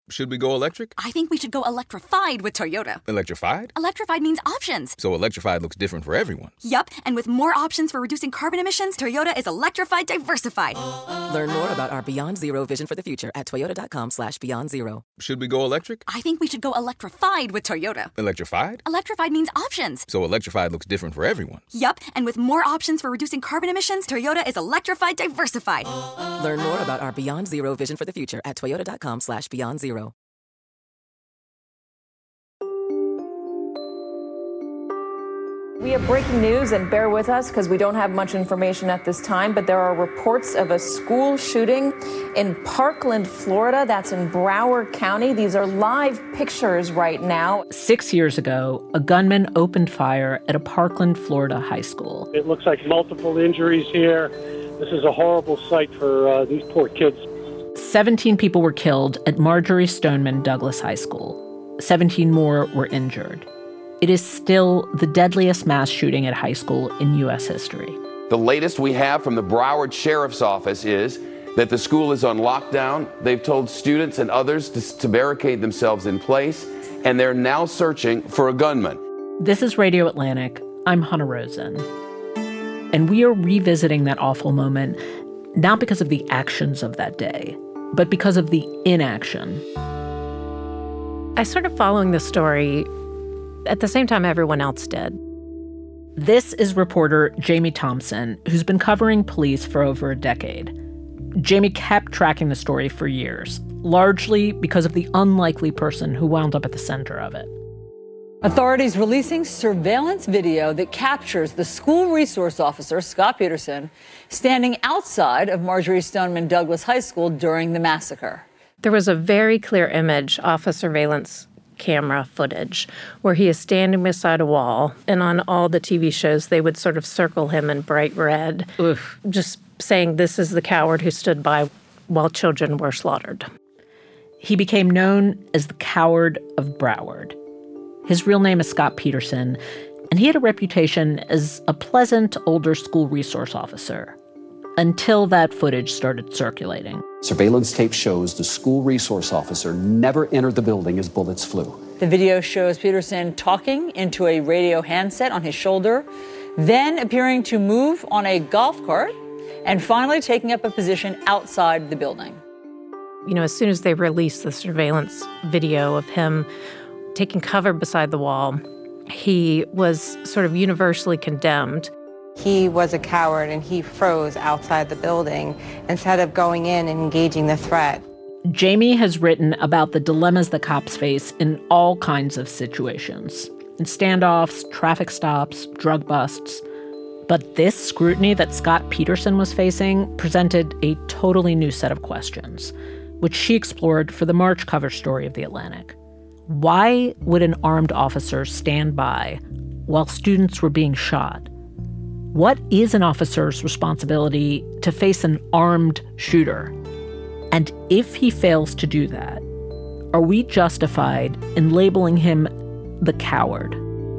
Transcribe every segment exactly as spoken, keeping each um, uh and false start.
Should we go electric? I think we should go electrified with Toyota. Electrified? Electrified means options. So electrified looks different for everyone. Yup, and with more options for reducing carbon emissions, Toyota is electrified diversified. Learn more about our Beyond Zero vision for the future at toyota.com slash beyond zero. Should we go electric? I think we should go electrified with Toyota. Electrified? Electrified means options. So electrified looks different for everyone. Yup, and with more options for reducing carbon emissions, Toyota is electrified diversified. Learn more about our Beyond Zero vision for the future at toyota.com slash beyond zero. We have breaking news, and bear with us because we don't have much information at this time, but there are reports of a school shooting in Parkland, Florida. That's in Broward County. These are live pictures right now. Six years ago, a gunman opened fire at a Parkland, Florida high school. It looks like multiple injuries here. This is a horrible sight for uh, these poor kids. seventeen people were killed at Marjory Stoneman Douglas High School. seventeen more were injured. It is still the deadliest mass shooting at high school in U S history. The latest we have from the Broward Sheriff's Office is that the school is on lockdown. They've told students and others to, to barricade themselves in place, and they're now searching for a gunman. This is Radio Atlantic. I'm Hannah Rosen. And we are revisiting that awful moment, not because of the actions of that day, but because of the inaction. I started following the story at the same time everyone else did. This is reporter Jamie Thompson, who's been covering police for over a decade. Jamie kept tracking the story for years, largely because of the unlikely person who wound up at the center of it. Authorities releasing surveillance video that captures the school resource officer, Scott Peterson, standing outside of Marjory Stoneman Douglas High School during the massacre. There was a very clear image off of surveillance camera footage where he is standing beside a wall, and on all the T V shows they would sort of circle him in bright red, Oof. just saying this is the coward who stood by while children were slaughtered. He became known as the Coward of Broward. His real name is Scott Peterson, and he had a reputation as a pleasant older school resource officer until that footage started circulating. Surveillance tape shows the school resource officer never entered the building as bullets flew. The video shows Peterson talking into a radio handset on his shoulder, then appearing to move on a golf cart, and finally taking up a position outside the building. You know, as soon as they released the surveillance video of him taking cover beside the wall, he was sort of universally condemned. He was a coward and he froze outside the building instead of going in and engaging the threat. Jamie has written about the dilemmas that cops face in all kinds of situations, in standoffs, traffic stops, drug busts. But this scrutiny that Scott Peterson was facing presented a totally new set of questions, which she explored for the March cover story of The Atlantic. Why would an armed officer stand by while students were being shot? What is an officer's responsibility to face an armed shooter? And if he fails to do that, are we justified in labeling him the coward?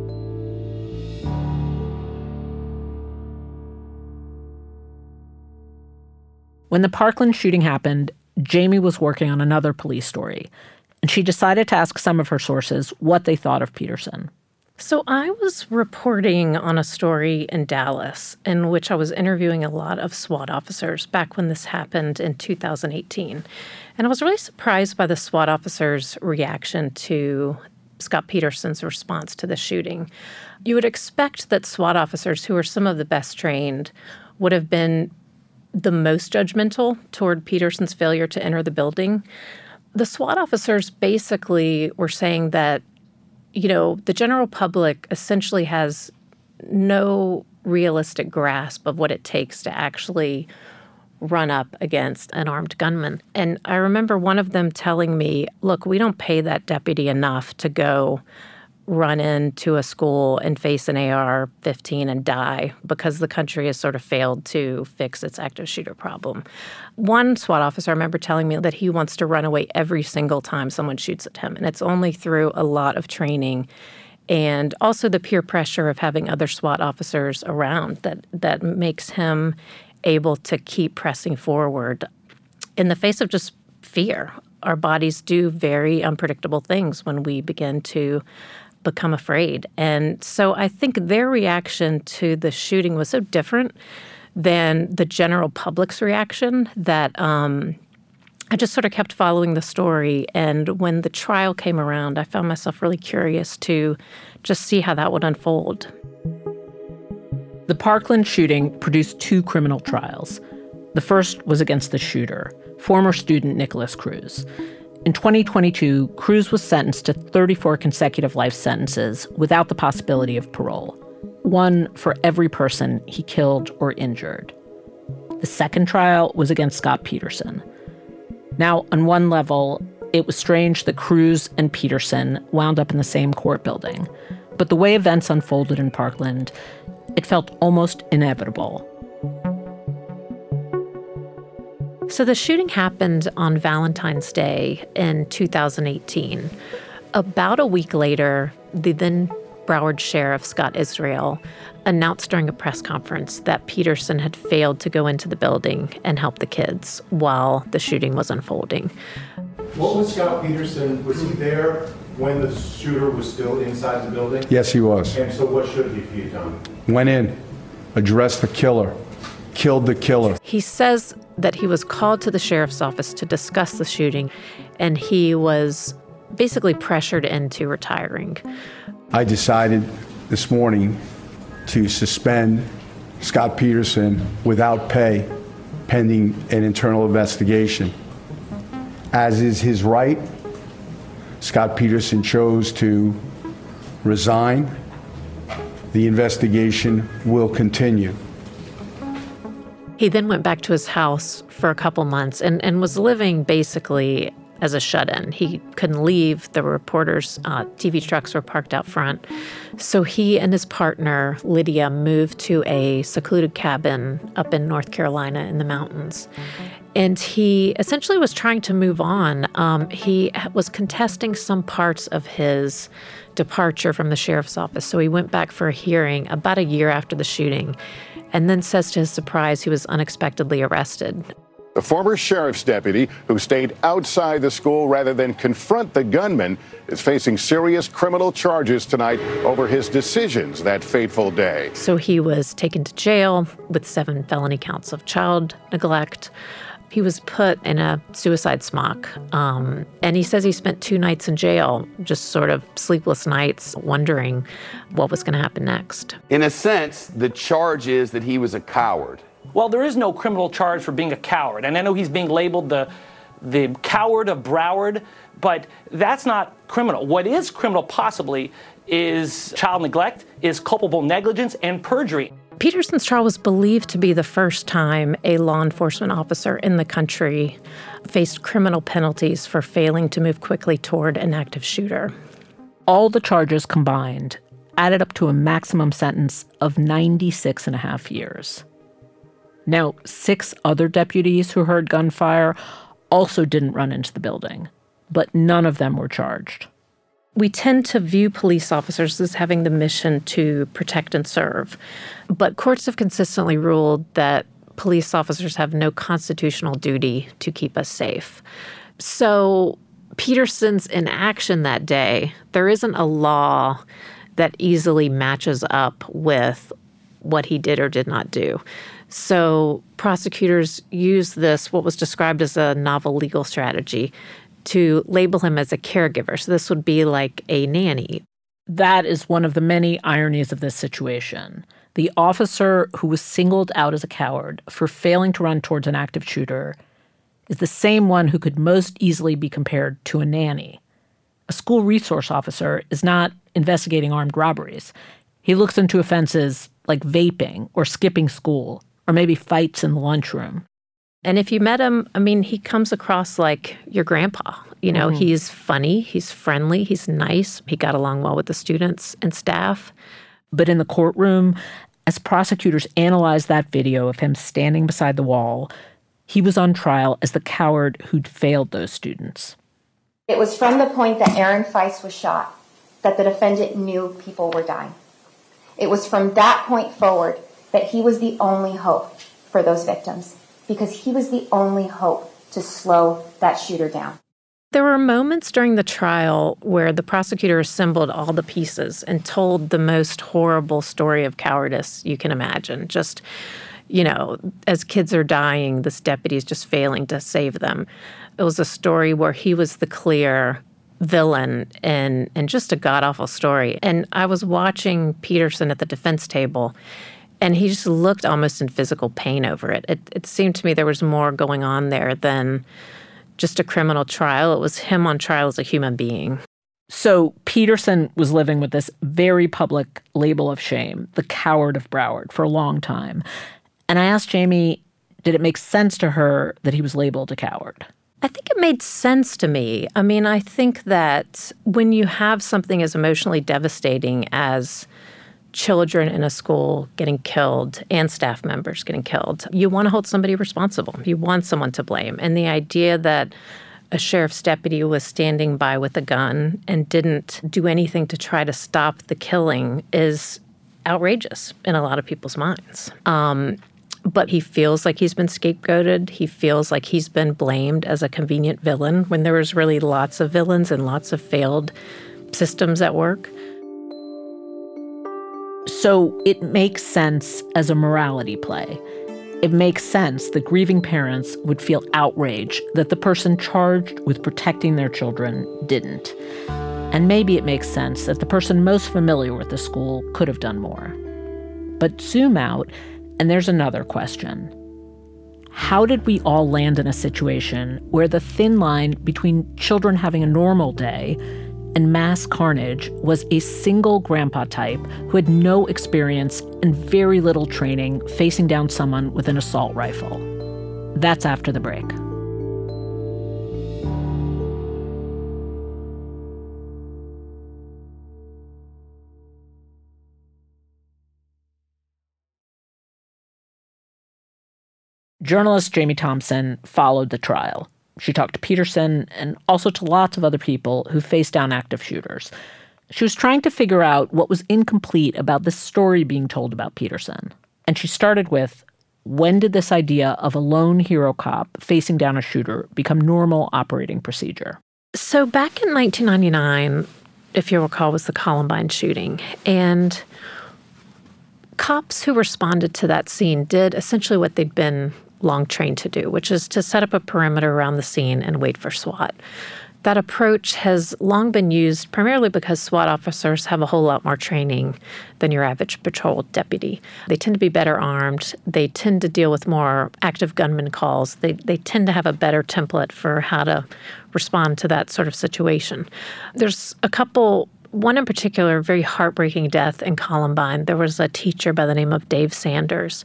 When the Parkland shooting happened, Jamie was working on another police story, and she decided to ask some of her sources what they thought of Peterson. So I was reporting on a story in Dallas in which I was interviewing a lot of SWAT officers back when this happened in two thousand eighteen. And I was really surprised by the SWAT officers' reaction to Scott Peterson's response to the shooting. You would expect that SWAT officers, who are some of the best trained, would have been the most judgmental toward Peterson's failure to enter the building. The SWAT officers basically were saying that, you know, the general public essentially has no realistic grasp of what it takes to actually run up against an armed gunman. And I remember one of them telling me, look, we don't pay that deputy enough to go run into a school and face an A R fifteen and die because the country has sort of failed to fix its active shooter problem. One SWAT officer I remember telling me that he wants to run away every single time someone shoots at him, and it's only through a lot of training and also the peer pressure of having other SWAT officers around that that makes him able to keep pressing forward in the face of just fear. our bodies do very unpredictable things when we begin to become afraid. And so I think their reaction to the shooting was so different than the general public's reaction that um, I just sort of kept following the story. And when the trial came around, I found myself really curious to just see how that would unfold. The Parkland shooting produced two criminal trials. The first was against the shooter, former student Nikolas Cruz. In twenty twenty-two, Cruz was sentenced to thirty-four consecutive life sentences without the possibility of parole, one for every person he killed or injured. The second trial was against Scott Peterson. Now, on one level, it was strange that Cruz and Peterson wound up in the same court building. But the way events unfolded in Parkland, it felt almost inevitable. So the shooting happened on Valentine's Day in two thousand eighteen. About a week later, the then Broward Sheriff, Scott Israel, announced during a press conference that Peterson had failed to go into the building and help the kids while the shooting was unfolding. What was Scott Peterson, was he there when the shooter was still inside the building? Yes, he was. And so what should he have done? Went in, addressed the killer, killed the killer. He says that he was called to the sheriff's office to discuss the shooting, and he was basically pressured into retiring. I decided this morning to suspend Scott Peterson without pay pending an internal investigation. As is his right, Scott Peterson chose to resign. The investigation will continue. He then went back to his house for a couple months and, and was living basically as a shut-in. He couldn't leave. The reporters' uh, T V trucks were parked out front. So he and his partner, Lydia, moved to a secluded cabin up in North Carolina in the mountains. And he essentially was trying to move on. Um, he was contesting some parts of his departure from the sheriff's office. So he went back for a hearing about a year after the shooting, and then says to his surprise he was unexpectedly arrested. The former sheriff's deputy who stayed outside the school rather than confront the gunman is facing serious criminal charges tonight over his decisions that fateful day. So he was taken to jail with seven felony counts of child neglect. He was put in a suicide smock, um, and he says he spent two nights in jail, just sort of sleepless nights, wondering what was going to happen next. In a sense, the charge is that he was a coward. Well, there is no criminal charge for being a coward, and I know he's being labeled the the coward of Broward, but that's not criminal. What is criminal possibly is child neglect, is culpable negligence, and perjury. Peterson's trial was believed to be the first time a law enforcement officer in the country faced criminal penalties for failing to move quickly toward an active shooter. All the charges combined added up to a maximum sentence of ninety-six and a half years. Now, six other deputies who heard gunfire also didn't run into the building, but none of them were charged. We tend to view police officers as having the mission to protect and serve, but courts have consistently ruled that police officers have no constitutional duty to keep us safe. So Peterson's inaction that day, there isn't a law that easily matches up with what he did or did not do. So prosecutors use this, what was described as a novel legal strategy, to label him as a caregiver. So this would be like a nanny. That is one of the many ironies of this situation. The officer who was singled out as a coward for failing to run towards an active shooter is the same one who could most easily be compared to a nanny. A school resource officer is not investigating armed robberies. He looks into offenses like vaping or skipping school, or maybe fights in the lunchroom. And if you met him, I mean, he comes across like your grandpa. You know, mm. he's funny, he's friendly, he's nice. He got along well with the students and staff. But in the courtroom, as prosecutors analyzed that video of him standing beside the wall, he was on trial as the coward who'd failed those students. It was from the point that Aaron Feist was shot that the defendant knew people were dying. It was from that point forward that he was the only hope for those victims, because he was the only hope to slow that shooter down. There were moments during the trial where the prosecutor assembled all the pieces and told the most horrible story of cowardice you can imagine. Just, you know, as kids are dying, this deputy is just failing to save them. It was a story where he was the clear villain and, and just a god-awful story. And I was watching Peterson at the defense table, and he just looked almost in physical pain over it. It, it seemed to me there was more going on there than just a criminal trial. It was him on trial as a human being. So Peterson was living with this very public label of shame, the coward of Broward, for a long time. And I asked Jamie, did it make sense to her that he was labeled a coward? I think it made sense to me. I mean, I think that when you have something as emotionally devastating as children in a school getting killed and staff members getting killed, you want to hold somebody responsible. You want someone to blame. And the idea that a sheriff's deputy was standing by with a gun and didn't do anything to try to stop the killing is outrageous in a lot of people's minds. Um, but he feels like he's been scapegoated. He feels like he's been blamed as a convenient villain when there was really lots of villains and lots of failed systems at work. So it makes sense as a morality play. It makes sense that grieving parents would feel outraged that the person charged with protecting their children didn't. And maybe it makes sense that the person most familiar with the school could have done more. But zoom out, and there's another question. How did we all land in a situation where the thin line between children having a normal day and mass carnage was a single grandpa type who had no experience and very little training facing down someone with an assault rifle? That's after the break. Journalist Jamie Thompson followed the trial. She talked to Peterson and also to lots of other people who faced down active shooters. She was trying to figure out what was incomplete about this story being told about Peterson. And she started with, when did this idea of a lone hero cop facing down a shooter become normal operating procedure? So back in nineteen ninety-nine, if you recall, was the Columbine shooting. And cops who responded to that scene did essentially what they'd been long trained to do, which is to set up a perimeter around the scene and wait for SWAT. That approach has long been used primarily because SWAT officers have a whole lot more training than your average patrol deputy. They tend to be better armed. They tend to deal with more active gunman calls. They they tend to have a better template for how to respond to that sort of situation. There's a couple, one in particular, very heartbreaking death in Columbine. There was a teacher by the name of Dave Sanders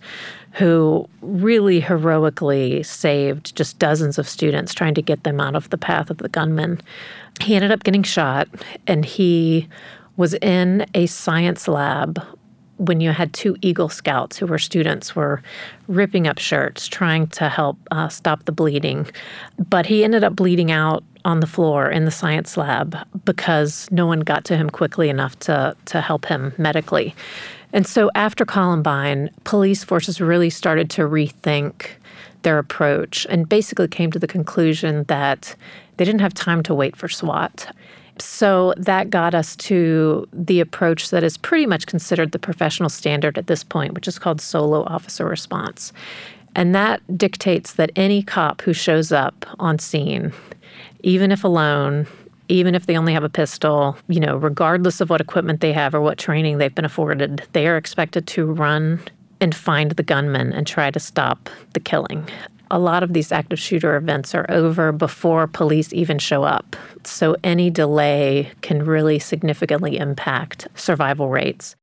who really heroically saved just dozens of students, trying to get them out of the path of the gunman. He ended up getting shot, and he was in a science lab when you had two Eagle Scouts who were students were ripping up shirts, trying to help uh, stop the bleeding. But he ended up bleeding out on the floor in the science lab because no one got to him quickly enough to, to help him medically. And so after Columbine, police forces really started to rethink their approach and basically came to the conclusion that they didn't have time to wait for SWAT. So that got us to the approach that is pretty much considered the professional standard at this point, which is called solo officer response. And that dictates that any cop who shows up on scene, even if alone, even if they only have a pistol, you know, regardless of what equipment they have or what training they've been afforded, they are expected to run and find the gunman and try to stop the killing. A lot of these active shooter events are over before police even show up. So any delay can really significantly impact survival rates.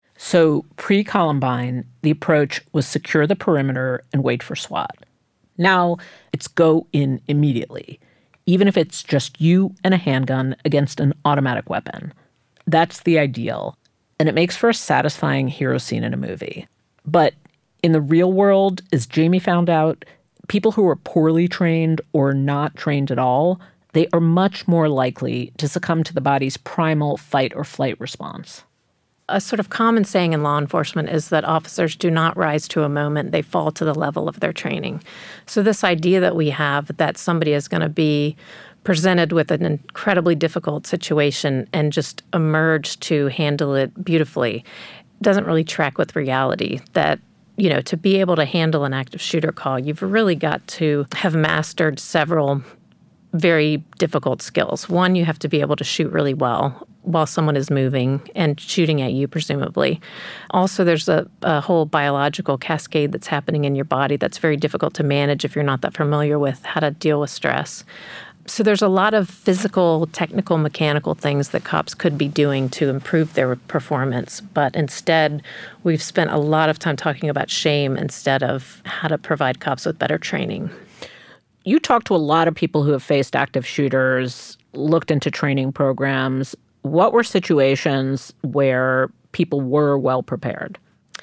So pre-Columbine, the approach was secure the perimeter and wait for SWAT. Now it's go in immediately, even if it's just you and a handgun against an automatic weapon. That's the ideal, and it makes for a satisfying hero scene in a movie. But in the real world, as Jamie found out, people who are poorly trained or not trained at all, they are much more likely to succumb to the body's primal fight or flight response. A sort of common saying in law enforcement is that officers do not rise to a moment, they fall to the level of their training. So this idea that we have that somebody is going to be presented with an incredibly difficult situation and just emerged to handle it beautifully doesn't really track with reality. That, you know, to be able to handle an active shooter call, you've really got to have mastered several very difficult skills. One, you have to be able to shoot really well while someone is moving and shooting at you, presumably. Also, there's a, a whole biological cascade that's happening in your body that's very difficult to manage if you're not that familiar with how to deal with stress. So there's a lot of physical, technical, mechanical things that cops could be doing to improve their performance. But instead, we've spent a lot of time talking about shame instead of how to provide cops with better training. You talk to a lot of people who have faced active shooters, looked into training programs. What were situations where people were well prepared?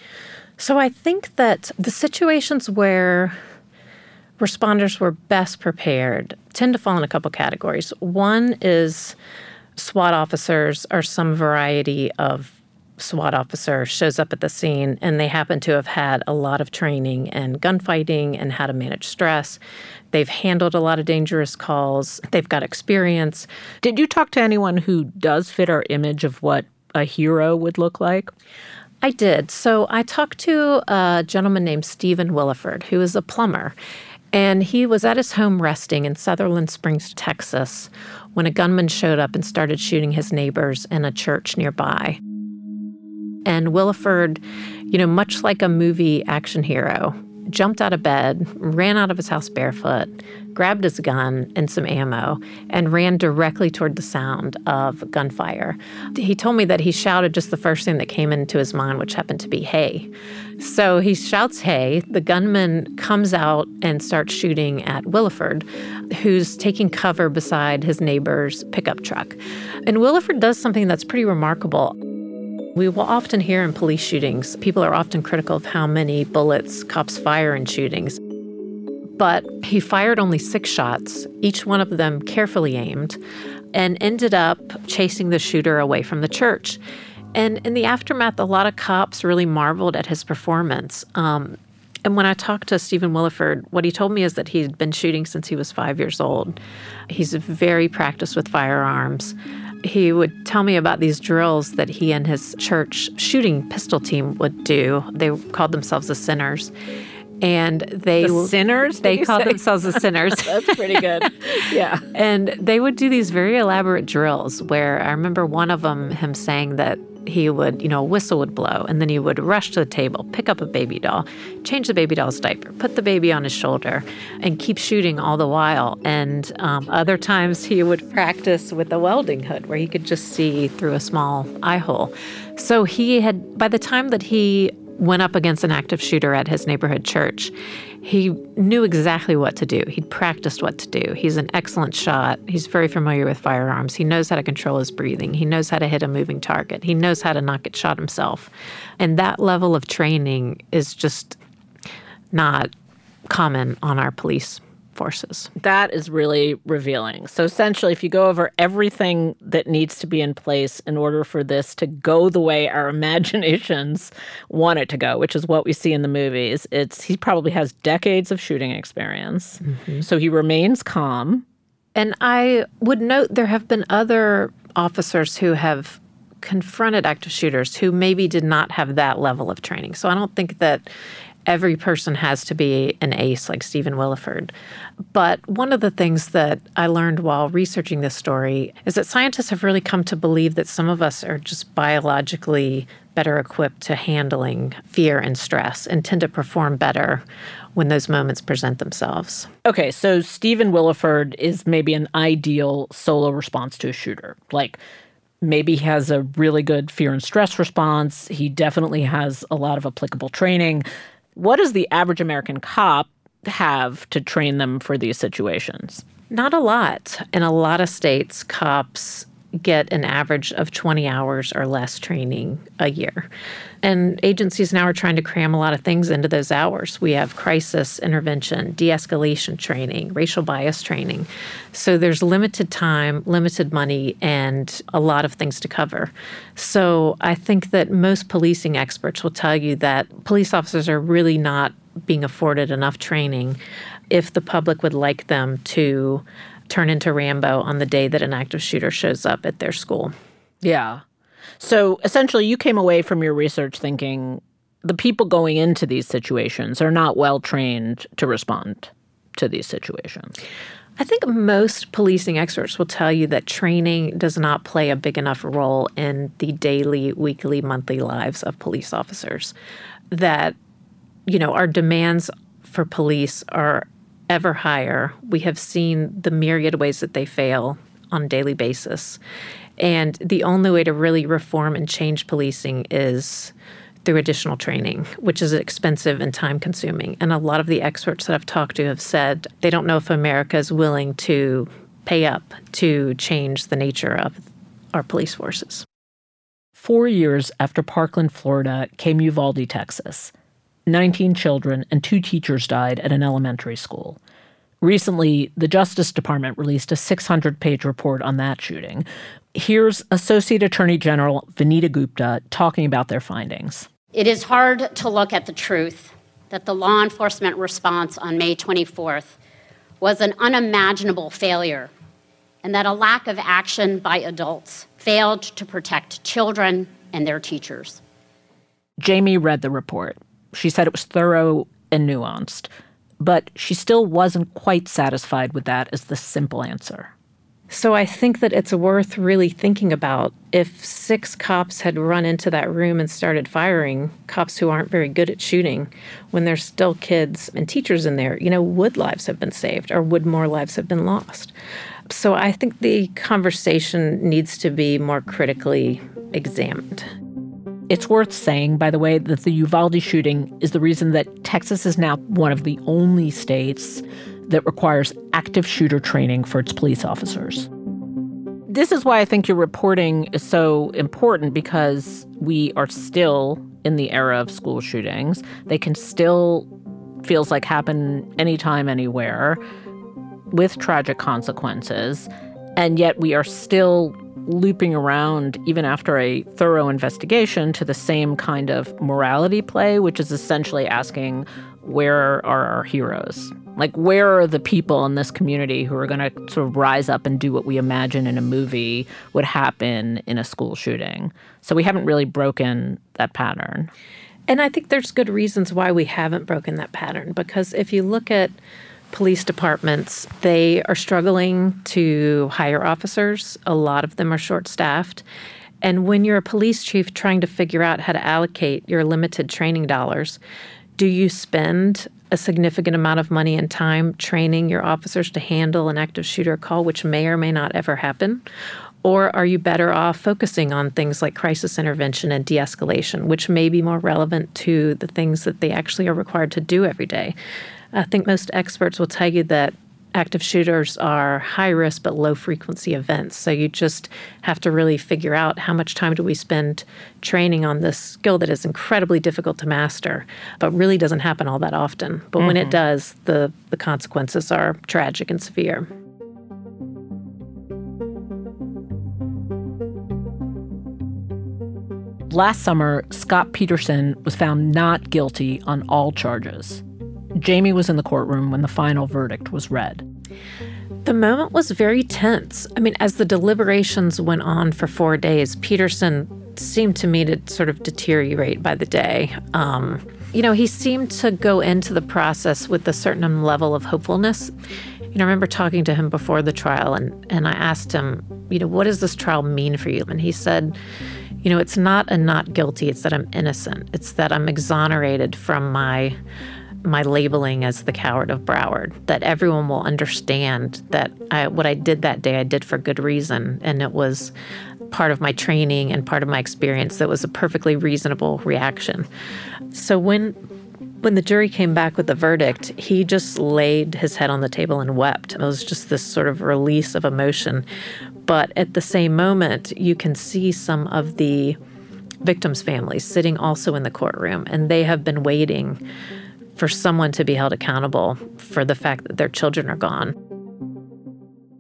So I think that the situations where responders were best prepared tend to fall in a couple categories. One is SWAT officers or some variety of SWAT officer shows up at the scene and they happen to have had a lot of training in gunfighting and how to manage stress. They've handled a lot of dangerous calls. They've got experience. Did you talk to anyone who does fit our image of what a hero would look like? I did. So I talked to a gentleman named Stephen Williford, who is a plumber. And he was at his home resting in Sutherland Springs, Texas, when a gunman showed up and started shooting his neighbors in a church nearby. And Williford, you know, much like a movie action hero, jumped out of bed, ran out of his house barefoot, grabbed his gun and some ammo, and ran directly toward the sound of gunfire. He told me that he shouted just the first thing that came into his mind, which happened to be, "Hey." So he shouts, "Hey." The gunman comes out and starts shooting at Williford, who's taking cover beside his neighbor's pickup truck. And Williford does something that's pretty remarkable. We will often hear in police shootings, people are often critical of how many bullets cops fire in shootings. But he fired only six shots, each one of them carefully aimed, and ended up chasing the shooter away from the church. And in the aftermath, a lot of cops really marveled at his performance. Um, and when I talked to Stephen Williford, what he told me is that he'd been shooting since he was five years old. He's very practiced with firearms. He would tell me about these drills that he and his church shooting pistol team would do. They called themselves the Sinners. And they the Sinners? They called say? themselves the Sinners. That's pretty good. Yeah. And they would do these very elaborate drills where I remember one of them, him saying that he would, you know, a whistle would blow, and then he would rush to the table, pick up a baby doll, change the baby doll's diaper, put the baby on his shoulder, and keep shooting all the while. And um, other times he would practice with a welding hood where he could just see through a small eye hole. So he had, by the time that he went up against an active shooter at his neighborhood church, he knew exactly what to do. He'd practiced what to do. He's an excellent shot. He's very familiar with firearms. He knows how to control his breathing. He knows how to hit a moving target. He knows how to not get shot himself. And that level of training is just not common on our police forces. That is really revealing. So essentially, if you go over everything that needs to be in place in order for this to go the way our imaginations want it to go, which is what we see in the movies, it's he probably has decades of shooting experience. Mm-hmm. So he remains calm. And I would note there have been other officers who have confronted active shooters who maybe did not have that level of training. So I don't think that every person has to be an ace like Stephen Williford. But one of the things that I learned while researching this story is that scientists have really come to believe that some of us are just biologically better equipped to handling fear and stress and tend to perform better when those moments present themselves. Okay, so Stephen Williford is maybe an ideal solo response to a shooter. Like, maybe he has a really good fear and stress response. He definitely has a lot of applicable training. What does the average American cop have to train them for these situations? Not a lot. In a lot of states, cops get an average of twenty hours or less training a year. And agencies now are trying to cram a lot of things into those hours. We have crisis intervention, de-escalation training, racial bias training. So there's limited time, limited money, and a lot of things to cover. So I think that most policing experts will tell you that police officers are really not being afforded enough training if the public would like them to turn into Rambo on the day that an active shooter shows up at their school. Yeah. So essentially, you came away from your research thinking the people going into these situations are not well trained to respond to these situations. I think most policing experts will tell you that training does not play a big enough role in the daily, weekly, monthly lives of police officers. That, you know, our demands for police are ever higher. We have seen the myriad ways that they fail on a daily basis. And the only way to really reform and change policing is through additional training, which is expensive and time-consuming. And a lot of the experts that I've talked to have said they don't know if America is willing to pay up to change the nature of our police forces. Four years after Parkland, Florida, came Uvalde, Texas. nineteen children and two teachers died at an elementary school. Recently, the Justice Department released a six hundred page report on that shooting. Here's Associate Attorney General Vanita Gupta talking about their findings. It is hard to look at the truth that the law enforcement response on May twenty-fourth was an unimaginable failure and that a lack of action by adults failed to protect children and their teachers. Jamie read the report. She said it was thorough and nuanced, but she still wasn't quite satisfied with that as the simple answer. So I think that it's worth really thinking about if six cops had run into that room and started firing, cops who aren't very good at shooting, when there's still kids and teachers in there, you know, would lives have been saved or would more lives have been lost? So I think the conversation needs to be more critically examined. It's worth saying, by the way, that the Uvalde shooting is the reason that Texas is now one of the only states that requires active shooter training for its police officers. This is why I think your reporting is so important, because we are still in the era of school shootings. They can still, feels like, happen anytime, anywhere, with tragic consequences. And yet we are still looping around, even after a thorough investigation, to the same kind of morality play, which is essentially asking, where are our heroes? Like, where are the people in this community who are going to sort of rise up and do what we imagine in a movie would happen in a school shooting? So we haven't really broken that pattern. And I think there's good reasons why we haven't broken that pattern, because if you look at police departments, they are struggling to hire officers. A lot of them are short-staffed. And when you're a police chief trying to figure out how to allocate your limited training dollars, do you spend a significant amount of money and time training your officers to handle an active shooter call, which may or may not ever happen? Or are you better off focusing on things like crisis intervention and de-escalation, which may be more relevant to the things that they actually are required to do every day? I think most experts will tell you that active shooters are high-risk but low-frequency events. So you just have to really figure out how much time do we spend training on this skill that is incredibly difficult to master, but really doesn't happen all that often. But mm-hmm. when it does, the, the consequences are tragic and severe. Last summer, Scott Peterson was found not guilty on all charges. Jamie was in the courtroom when the final verdict was read. The moment was very tense. I mean, as the deliberations went on for four days, Peterson seemed to me to sort of deteriorate by the day. Um, you know, he seemed to go into the process with a certain level of hopefulness. You know, I remember talking to him before the trial, and, and I asked him, you know, what does this trial mean for you? And he said, you know, it's not a not guilty, it's that I'm innocent. It's that I'm exonerated from my my labeling as the coward of Broward, that everyone will understand that I, what I did that day, I did for good reason. And it was part of my training and part of my experience that was a perfectly reasonable reaction. So when when the jury came back with the verdict, he just laid his head on the table and wept. It was just this sort of release of emotion. But at the same moment, you can see some of the victims' families sitting also in the courtroom, and they have been waiting for someone to be held accountable for the fact that their children are gone.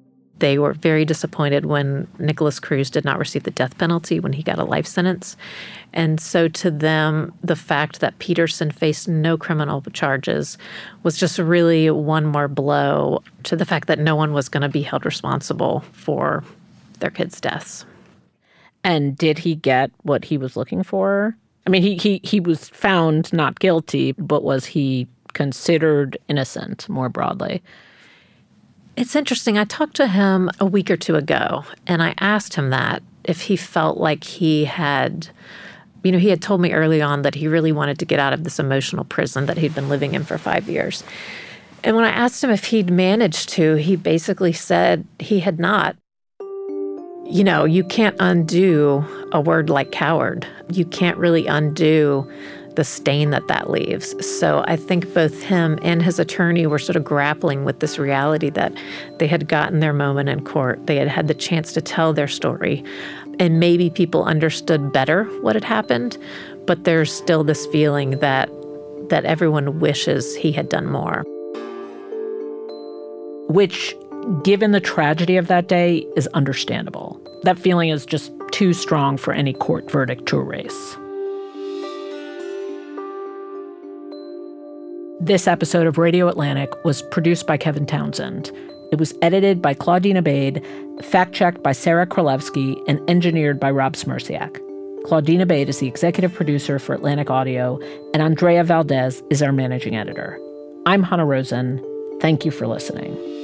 they were very disappointed when Nicholas Cruz did not receive the death penalty when he got a life sentence. And so to them, the fact that Peterson faced no criminal charges was just really one more blow to the fact that no one was going to be held responsible for their kids' deaths. And did he get what he was looking for? I mean, he he he was found not guilty, but was he considered innocent more broadly? It's interesting. I talked to him a week or two ago, and I asked him that, if he felt like he had, you know, he had told me early on that he really wanted to get out of this emotional prison that he'd been living in for five years. And when I asked him if he'd managed to, he basically said he had not. You know, you can't undo a word like coward. You can't really undo the stain that that leaves. So I think both him and his attorney were sort of grappling with this reality that they had gotten their moment in court. They had had the chance to tell their story, and maybe people understood better what had happened, but there's still this feeling that that everyone wishes he had done more. Which, given the tragedy of that day, is understandable. That feeling is just too strong for any court verdict to erase. This episode of Radio Atlantic was produced by Kevin Townsend. It was edited by Claudine Abade, fact-checked by Sarah Krolewski, and engineered by Rob Smirsiak. Claudine Abade is the executive producer for Atlantic Audio, and Andrea Valdez is our managing editor. I'm Hanna Rosin. Thank you for listening.